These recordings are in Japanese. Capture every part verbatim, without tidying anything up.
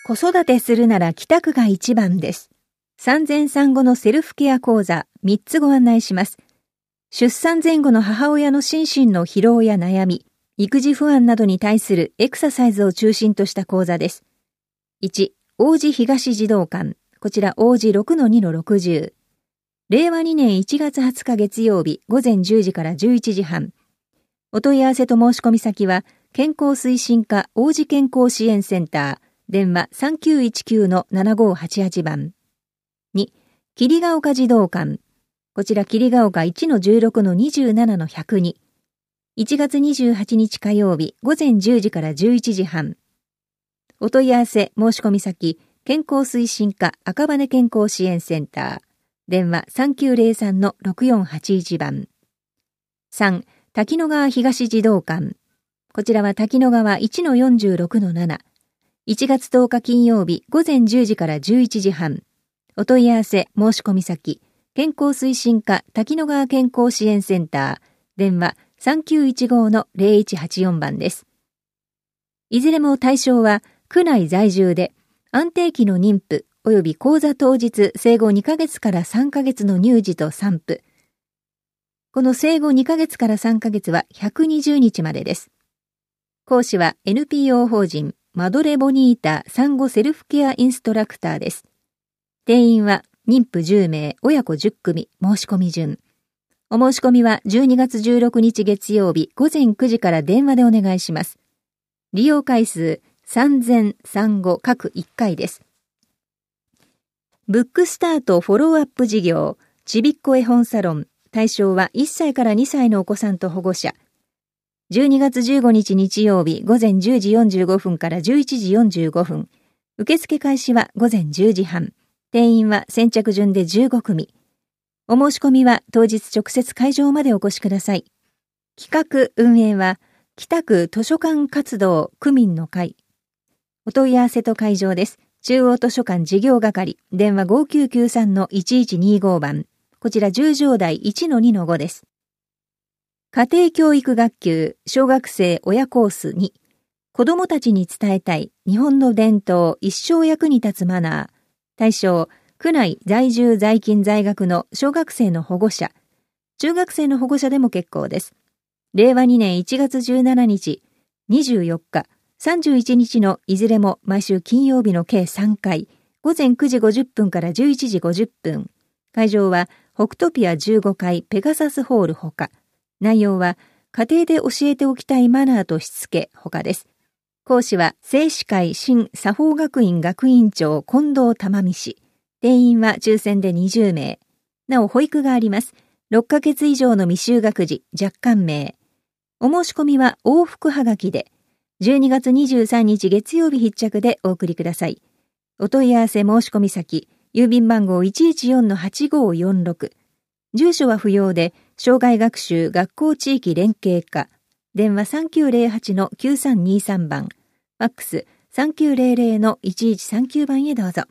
子育てするなら北区が一番です。産前産後のセルフケア講座みっつご案内します。出産前後の母親の心身の疲労や悩み、育児不安などに対するエクササイズを中心とした講座です。いち、王子東児童館。こちら王子 ろくのにのろくじゅう。れいわにねんいちがつはつか月曜日午前じゅうじからじゅういちじはん。お問い合わせと申し込み先は、健康推進課王子健康支援センター。電話 さんきゅういちきゅうのななごはちはち 番。に、桐ヶ丘児童館。こちら桐ヶ丘 いちのじゅうろくのにじゅうななのひゃくに。いちがつにじゅうはちにち火曜日午前じゅうじからじゅういちじはん。お問い合わせ申し込み先、健康推進課赤羽健康支援センター。電話 さんきゅうぜろさんのろくよんはちいち 番。さん、滝野川東児童館。こちらは滝野川 いちのよんじゅうろくのなな。いちがつとおか金曜日午前じゅうじからじゅういちじはん。お問い合わせ申し込み先、健康推進課滝野川健康支援センター。電話 さんきゅういちごのぜろいちはちよん 番です。いずれも対象は区内在住で安定期の妊婦及び講座当日生後にかげつからさんかげつの乳児と産婦。この生後にかげつからさんかげつはひゃくにじゅうにちまでです。講師は エヌピーオー 法人マドレボニータ産後セルフケアインストラクターです。定員は妊婦じゅうめい、親子じゅっくみ、申し込み順。お申し込みはじゅうにがつじゅうろくにち月曜日午前くじから電話でお願いします。利用回数産前産後各いっかいです。ブックスタートフォローアップ事業、ちびっこ絵本サロン、対象はいっさいからにさいのお子さんと保護者。じゅうにがつじゅうごにち日曜日午前じゅうじよんじゅうごふんからじゅういちじよんじゅうごふん。受付開始は午前じゅうじはん。定員は先着順でじゅうごくみ。お申し込みは当日直接会場までお越しください。企画運営は北区図書館活動区民の会。お問い合わせと会場です。中央図書館事業係。電話 ごきゅうきゅうさんのいちいちにご 番。こちらじゅう条台 いちのにのご です。家庭教育学級小学生親コースに、子どもたちに伝えたい日本の伝統一生役に立つマナー。対象、区内在住在勤在学の小学生の保護者、中学生の保護者でも結構です。れいわにねんいちがつじゅうしちにち、にじゅうよっか、さんじゅういちにちのいずれも毎週金曜日の計さんかい、午前くじごじゅっぷんからじゅういちじごじゅっぷん。会場は北トピアじゅうごかいペガサスホールほか。内容は家庭で教えておきたいマナーとしつけほかです。講師は聖歯会新作法学院学院長近藤玉美氏。定員は抽選でにじゅうめい。なお保育があります。ろっかげつ以上の未就学児若干名。お申し込みは往復はがきでじゅうにがつにじゅうさんにち月曜日必着でお送りください。お問い合わせ申し込み先、郵便番号 いちいちよんのはちごよんろく。住所は不要で、障害学習学校地域連携課。電話 さんきゅうぜろはちのきゅうさんにさん 番。ファックス さんきゅうぜろぜろのいちいちさんきゅう 番へどうぞ。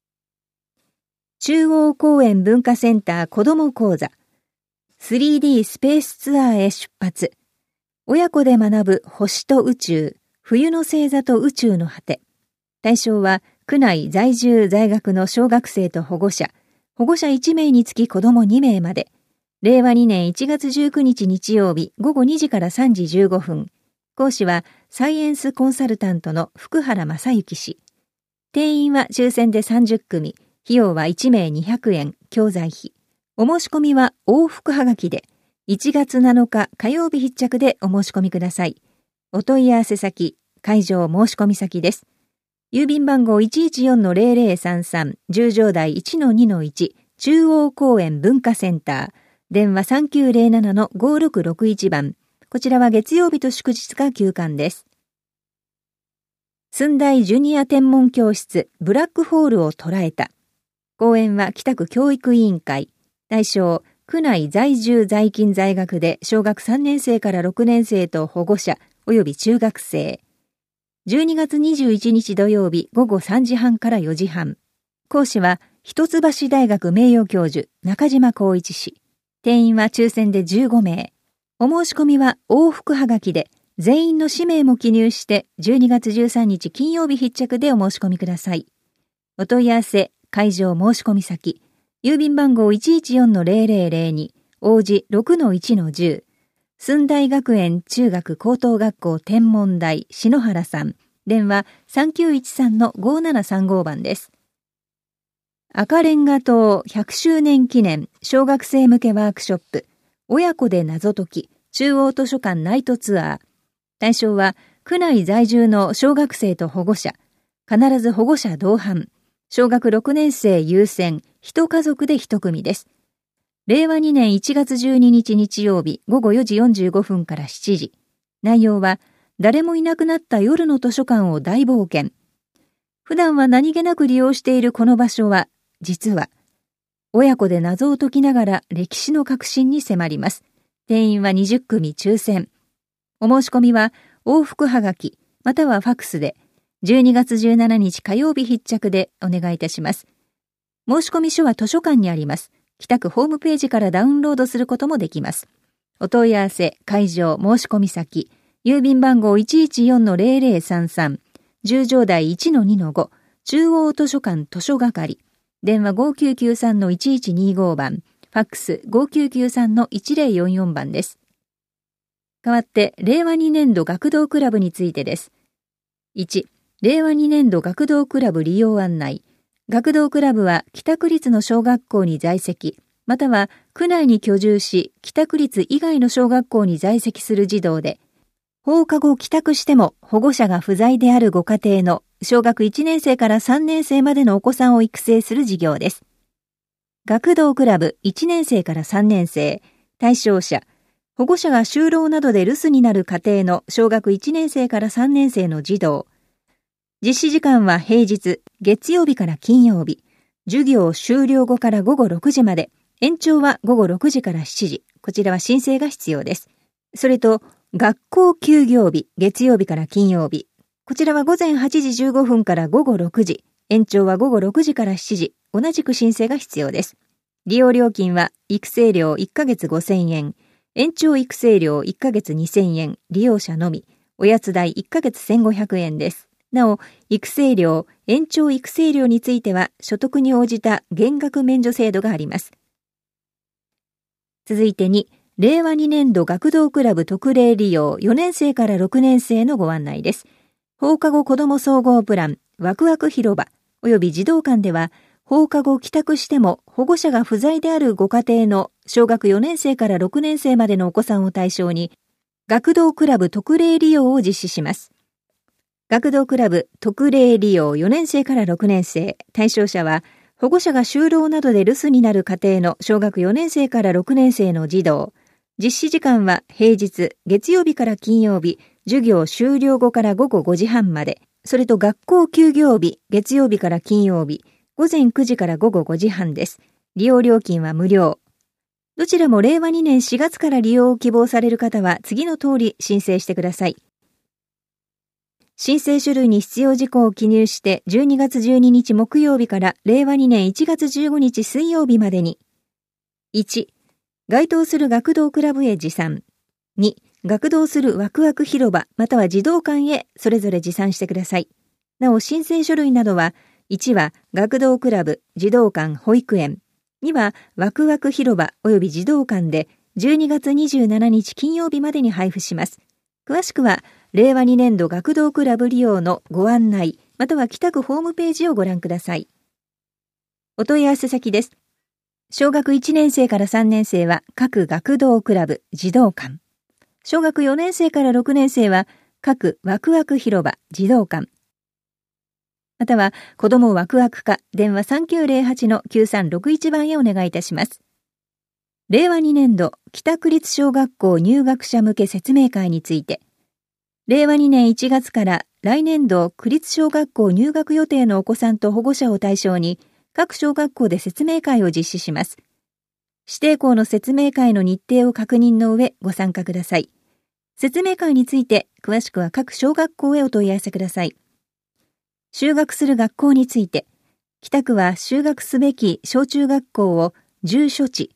中央公園文化センター子ども講座。スリーディー スペースツアーへ出発。親子で学ぶ星と宇宙、冬の星座と宇宙の果て。対象は区内在住在学の小学生と保護者、保護者いちめいにつき子どもにめいまで。れいわにねんいちがつじゅうくにち日曜日ごごにじからさんじじゅうごふん。講師はサイエンスコンサルタントの福原正幸氏。定員は抽選でさんじゅっくみ。費用はいちめいにひゃくえん、教材費。お申し込みは往復はがきで、いちがつなのか火曜日必着でお申し込みください。お問い合わせ先、会場申し込み先です。郵便番号 いちいちよんのぜろぜろさんさん、じゅう条台 いちのにのいち、中央公園文化センター。電話 さんきゅうぜろななのごろくろくいち 番。こちらは月曜日と祝日が休館です。寸大ジュニア天文教室ブラックホールを捉えた。講演は北区教育委員会。対象、区内在住在勤在学で小学さんねんせいからろくねんせいと保護者及び中学生。じゅうにがつにじゅういちにち土曜日午後さんじはんからよじはん。講師は一橋大学名誉教授中島光一氏。定員は抽選でじゅうごめい。お申し込みは往復はがきで全員の氏名も記入してじゅうにがつじゅうさんにち金曜日必着でお申し込みください。お問い合わせ、会場申し込み先、郵便番号 いちいちよんのゼロゼロゼロに 王子 ろくのいちのじゅう、駿台学園中学高等学校天文台篠原さん、電話 さんきゅういちさんのごななさんご 番です。赤レンガ島ひゃくしゅうねん記念小学生向けワークショップ、親子で謎解き中央図書館ナイトツアー。対象は区内在住の小学生と保護者、必ず保護者同伴、小学ろくねん生優先、一家族で一組です。れいわにねんいちがつじゅうににち日曜日ごごよじよんじゅうごふんからしちじ。内容は誰もいなくなった夜の図書館を大冒険。普段は何気なく利用しているこの場所は、実は親子で謎を解きながら歴史の核心に迫ります。定員はにじゅっくみ抽選。お申し込みは往復はがきまたはファクスでじゅうにがつじゅうしちにち火曜日必着でお願いいたします。申し込み書は図書館にあります。北区ホームページからダウンロードすることもできます。お問い合わせ、会場、申し込み先、郵便番号 いちいちよんのゼロゼロさんさん、十条台 いちのにのご、中央図書館図書係、電話 ごきゅうきゅうさんのいちいちにご 番、ファックス ごきゅうきゅうさんのいちぜろよんよん 番です。代わって、れいわにねんど学童クラブについてです。いち、れいわにねんど学童クラブ利用案内。学童クラブは北区立の小学校に在籍、または区内に居住し、北区立以外の小学校に在籍する児童で、放課後帰宅しても保護者が不在であるご家庭の小学いちねん生からさんねん生までのお子さんを育成する事業です。学童クラブいちねん生からさんねん生、対象者、保護者が就労などで留守になる家庭の小学いちねん生からさんねん生の児童。実施時間は平日、月曜日から金曜日。授業終了後からごごろくじまで。延長はごごろくじからしちじ。こちらは申請が必要です。それと、学校休業日、月曜日から金曜日。こちらはごぜんはちじじゅうごふんからごごろくじ。延長はごごろくじからしちじ。同じく申請が必要です。利用料金は、育成料いっかげつごせんえん。延長育成料いっかげつにせんえん。利用者のみ。おやつ代いっかげつせんごひゃくえんです。なお、育成料、延長育成料については、所得に応じた減額免除制度があります。続いてに、れいわにねんど学童クラブ特例利用よねん生からろくねん生のご案内です。放課後子ども総合プラン、ワクワク広場、および児童館では、放課後帰宅しても保護者が不在であるご家庭の小学よねん生からろくねん生までのお子さんを対象に、学童クラブ特例利用を実施します。学童クラブ特例利用よねん生からろくねん生、対象者は、保護者が就労などで留守になる家庭の小学よねん生からろくねん生の児童。実施時間は平日、月曜日から金曜日、授業終了後からごごごじはんまで、それと学校休業日、月曜日から金曜日、ごぜんくじからごごごじはんです。利用料金は無料。どちらもれいわにねんしがつから利用を希望される方は次の通り申請してください。申請書類に必要事項を記入してじゅうにがつじゅうににち木曜日かられいわにねんいちがつじゅうごにち水曜日までに。いち、該当する学童クラブへ持参。に、学童するワクワク広場または児童館へそれぞれ持参してください。なお申請書類などは、いちは学童クラブ、児童館、保育園。にはワクワク広場及び児童館でじゅうにがつにじゅうしちにち金曜日までに配布します。詳しくは、れいわにねんど学童クラブ利用のご案内、または北区ホームページをご覧ください。お問い合わせ先です。小学いちねん生からさんねん生は各学童クラブ、児童館。小学よねん生からろくねん生は各ワクワク広場、児童館。または、子どもワクワク課、電話 さんきゅうゼロはちのきゅうさんろくいち 番へお願いいたします。れいわにねんど北区立小学校入学者向け説明会について、れいわにねんいちがつから来年度区立小学校入学予定のお子さんと保護者を対象に各小学校で説明会を実施します。指定校の説明会の日程を確認の上ご参加ください。説明会について詳しくは各小学校へお問い合わせください。就学する学校について、北区は就学すべき小中学校を住所地、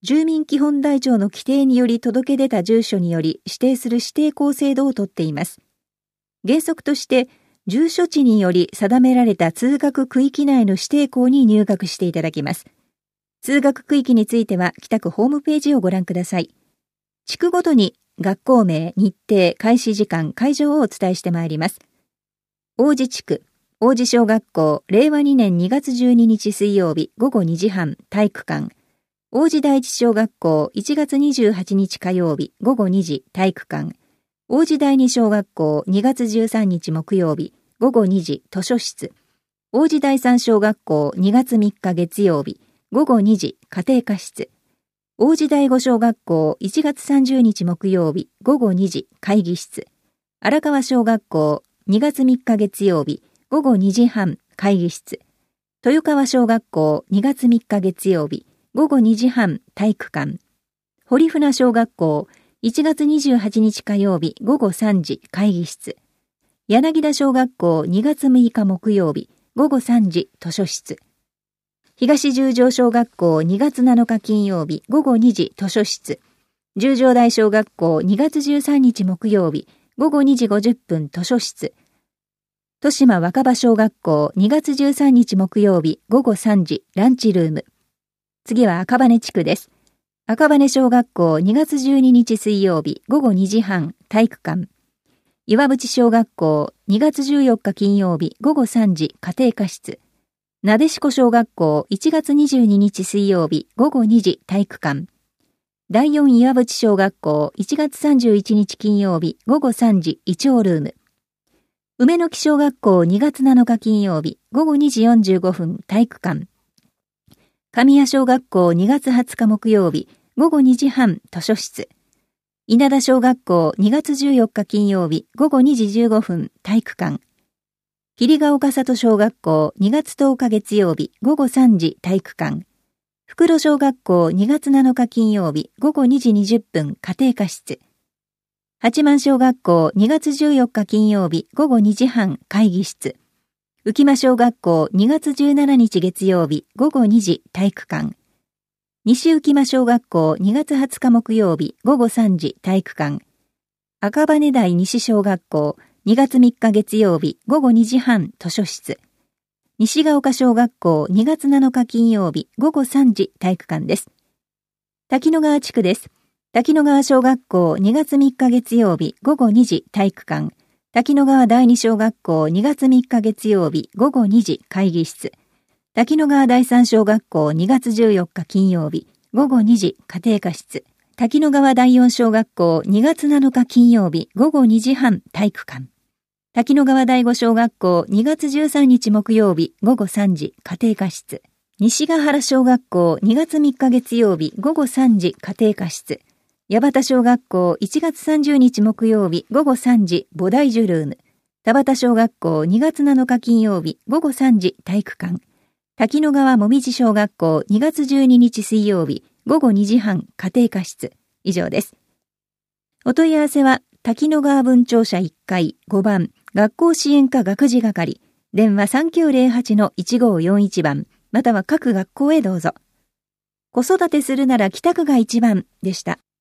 住民基本台帳の規定により届け出た住所により指定する指定校制度をとっています。原則として、住所地により定められた通学区域内の指定校に入学していただきます。通学区域については北区ホームページをご覧ください。地区ごとに学校名、日程、開始時間、会場をお伝えしてまいります。王子地区、王子小学校、れいわにねんにがつじゅうににち水曜日ごごにじはん体育館。王子第一小学校、いちがつにじゅうはちにち火曜日ごごにじ体育館。王子第二小学校、にがつじゅうさんにち木曜日ごごにじ図書室。王子第三小学校、にがつみっか月曜日ごごにじ家庭科室。王子第五小学校、いちがつさんじゅうにち木曜日ごごにじ会議室。荒川小学校、にがつみっか月曜日ごごにじはん会議室。豊川小学校、にがつみっか月曜日ごごにじはん体育館。堀船小学校、いちがつにじゅうはちにち火曜日ごごさんじ会議室。柳田小学校、にがつむいか木曜日ごごさんじ図書室。東十条小学校、にがつなのか金曜日ごごにじ図書室。十条大小学校、にがつじゅうさんにち木曜日ごごにじごじゅっぷん図書室。豊島若葉小学校、にがつじゅうさんにち木曜日ごごさんじランチルーム。次は赤羽地区です。赤羽小学校、にがつじゅうににち水曜日ごごにじはん体育館。岩淵小学校、にがつじゅうよっか金曜日ごごさんじ家庭科室。なでしこ小学校、いちがつにじゅうににち水曜日ごごにじ体育館。だいよん岩淵小学校、いちがつさんじゅういちにち金曜日ごごさんじイチョウルーム。梅の木小学校、にがつなのか金曜日ごごにじよんじゅうごふん体育館。神谷小学校、にがつはつか木曜日ごごにじはん図書室。稲田小学校、にがつじゅうよっか金曜日ごごにじじゅうごふん体育館。桐ヶ丘里小学校、にがつとおか月曜日ごごさんじ体育館。袋小学校、にがつなのか金曜日ごごにじにじゅっぷん家庭科室。八幡小学校、にがつじゅうよっか金曜日ごごにじはん会議室。浮間小学校、にがつじゅうしちにち月曜日ごごにじ体育館。西浮間小学校、にがつはつか木曜日ごごさんじ体育館。赤羽台西小学校、にがつみっか月曜日ごごにじはん図書室。西ヶ丘小学校、にがつなのか金曜日ごごさんじ体育館です。滝野川地区です。滝野川小学校、にがつみっか月曜日ごごにじ体育館。滝野川第二小学校、にがつみっか月曜日ごごにじ会議室。滝野川第三小学校、にがつじゅうよっか金曜日ごごにじ家庭科室。滝野川第四小学校、にがつなのか金曜日ごごにじはん体育館。滝野川第五小学校、にがつじゅうさんにち木曜日ごごさんじ家庭科室。西ヶ原小学校、にがつみっか月曜日ごごさんじ家庭科室。八幡小学校、いちがつさんじゅうにち木曜日ごごさんじ菩提樹ルーム。田端小学校、にがつなのか金曜日ごごさんじ体育館。滝野川もみじ小学校、にがつじゅうににち水曜日ごごにじはん家庭科室。以上です。お問い合わせは滝野川分庁舎いっかいごばん学校支援課学事係、電話 さんきゅうぜろはちのいちごよんいち 番、または各学校へどうぞ。子育てするなら北区が一番でした。